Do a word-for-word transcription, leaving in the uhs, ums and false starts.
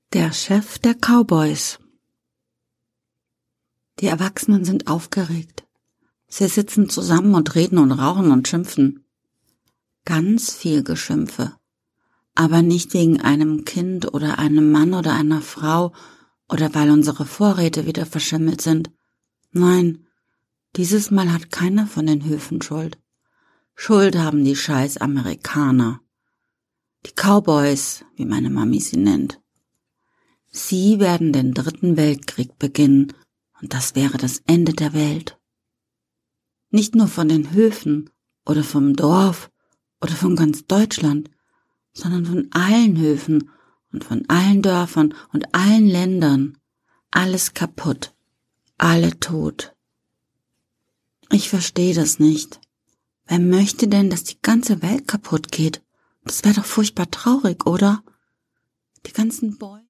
Der Chef der Cowboys. Die Erwachsenen sind aufgeregt. Sie sitzen zusammen und reden und rauchen und schimpfen. Ganz viel Geschimpfe. Aber nicht wegen einem Kind oder einem Mann oder einer Frau oder weil unsere Vorräte wieder verschimmelt sind. Nein, dieses Mal hat keiner von den Höfen Schuld. Schuld haben die scheiß Amerikaner. Die Cowboys, wie meine Mami sie nennt. Sie werden den dritten Weltkrieg beginnen, und das wäre das Ende der Welt. Nicht nur von den Höfen oder vom Dorf oder von ganz Deutschland, sondern von allen Höfen und von allen Dörfern und allen Ländern. Alles kaputt, alle tot. Ich verstehe das nicht. Wer möchte denn, dass die ganze Welt kaputt geht? Das wäre doch furchtbar traurig, oder? Die ganzen Bäume.